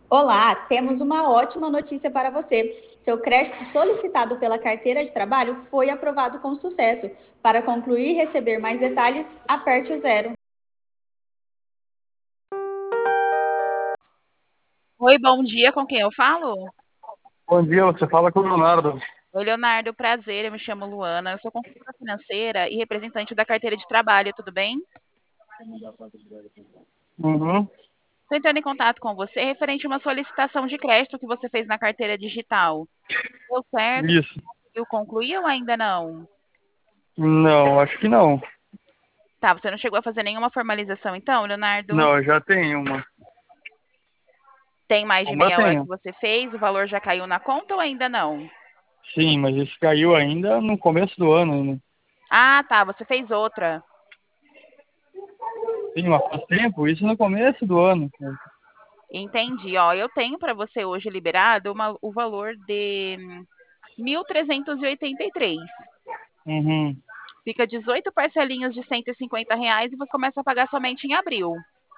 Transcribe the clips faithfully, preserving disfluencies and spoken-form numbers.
Olá, temos uma ótima notícia para você. Seu crédito solicitado pela carteira de trabalho foi aprovado com sucesso. Para concluir e receber mais detalhes, aperte o zero. Oi, bom dia, com quem eu falo? Bom dia, você fala com o Leonardo. Oi, Leonardo, prazer, eu me chamo Luana, eu sou consultora financeira e representante da carteira de trabalho, tudo bem? Uhum, Estou entrando em contato com você referente a uma solicitação de crédito que você fez na carteira digital. Deu certo? isso. Conseguiu concluir ou ainda não? Não, acho que não. Tá, você não chegou a fazer nenhuma formalização então, Leonardo? Não, eu já tenho uma. Tem mais de Uma eu meia hora que tenho. você fez, o valor já caiu na conta ou ainda não? Sim, mas isso caiu ainda no começo do ano ainda. Ah, tá, você fez outra. Sim, mas faz tempo, isso no começo do ano. Entendi, ó, eu tenho para você hoje liberado uma- o valor de mil trezentos e oitenta e três. Uhum. Fica dezoito parcelinhas de cento e cinquenta reais e você começa a pagar somente em abril.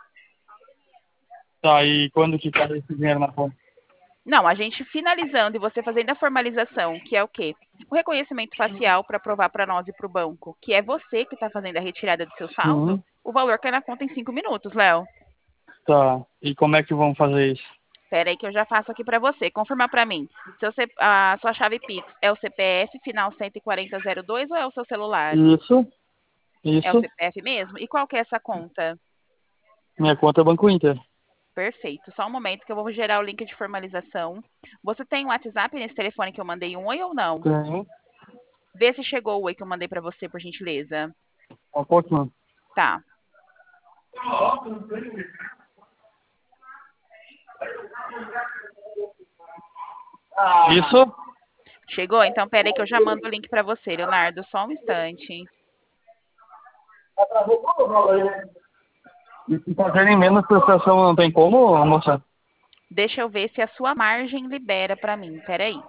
Tá, e quando que cai esse dinheiro na conta? Não, a gente finalizando e você fazendo a formalização, que é o quê? O reconhecimento facial para provar para nós e para o banco, que é você que está fazendo a retirada do seu saldo, Uhum. o valor cai na conta em cinco minutos, Léo. Tá, e como é que vamos fazer isso? Espera aí que eu já faço aqui para você. Confirma para mim. Seu C- a sua chave Pix é o C P F final cento e quarenta zero dois ou é o seu celular? Isso, É o isso. C P F mesmo? E qual que é essa conta? Minha conta é Banco Inter. Perfeito. Só um momento que eu vou gerar o link de formalização. Você tem um WhatsApp nesse telefone que eu mandei um oi ou não? Tenho. Vê se chegou o oi que eu mandei para você, por gentileza. Um pouquinho. Tá. Isso. Chegou? Então, peraí que eu já mando o link para você, Leonardo. Só um instante. E se fazerem menos prestação não tem como, moça? Deixa eu ver se a sua margem libera para mim. Peraí.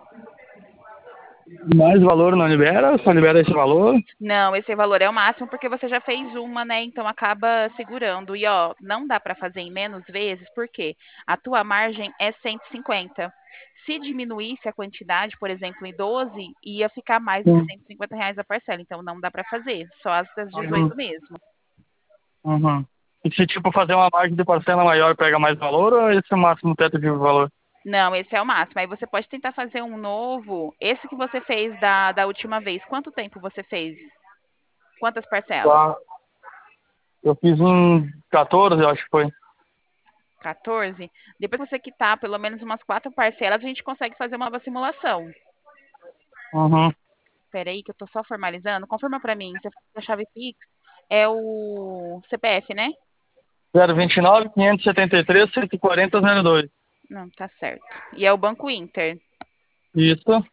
Mais valor não libera? Só libera esse valor? Não, esse valor é o máximo porque você já fez uma, né? Então acaba segurando. E ó, não dá para fazer em menos vezes porque a tua margem é cento e cinquenta. Se diminuísse a quantidade, por exemplo, em doze, ia ficar mais do que Sim. cento e cinquenta reais a parcela. Então não dá para fazer, só as das Uhum. dezoito mesmo. Uhum. E se tipo fazer uma margem de parcela maior pega mais valor ou esse é o máximo teto de valor? Não, esse é o máximo. Aí você pode tentar fazer um novo. Esse que você fez da, da última vez, quanto tempo você fez? Quantas parcelas? Tá. Eu fiz em quatorze, eu acho que foi. quatorze. Depois que você quitar pelo menos umas quatro parcelas, a gente consegue fazer uma nova simulação. Uhum. Espera aí que eu tô só formalizando. Confirma para mim. Você faz a chave Pix é o C P F, né? zero vinte e nove, quinhentos e setenta e três, cento e quarenta, zero dois. Não, tá certo. E é o Banco Inter. Isso.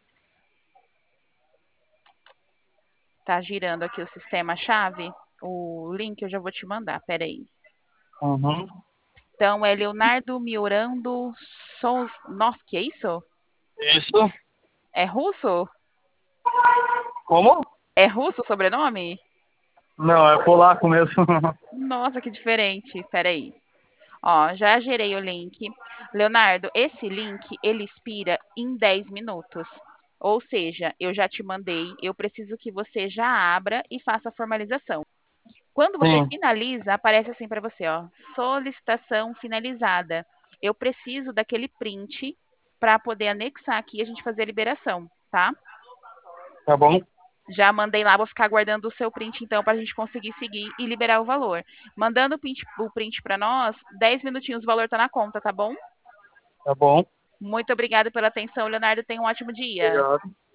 Tá girando aqui o sistema chave. O link eu já vou te mandar. Pera aí. Uhum. Então é Leonardo Miorando Sosnovski, é isso? Isso. É russo? Como? É russo o sobrenome? Não, é polaco mesmo. Nossa, que diferente. Pera aí. Ó, já gerei o link. Leonardo, esse link ele expira em dez minutos. Ou seja, eu já te mandei, eu preciso que você já abra e faça a formalização. Quando você Sim. finaliza, aparece assim para você, ó, solicitação finalizada. Eu preciso daquele print para poder anexar aqui e a gente fazer a liberação, tá? Tá bom? Já mandei lá, vou ficar aguardando o seu print então para a gente conseguir seguir e liberar o valor. Mandando o print, o print para nós, dez minutinhos o valor tá na conta, tá bom? Tá bom. Muito obrigada pela atenção, Leonardo. Tenha um ótimo dia. Obrigado.